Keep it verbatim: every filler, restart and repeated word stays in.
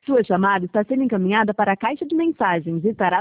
Sua chamada está sendo encaminhada para a caixa de mensagens e estará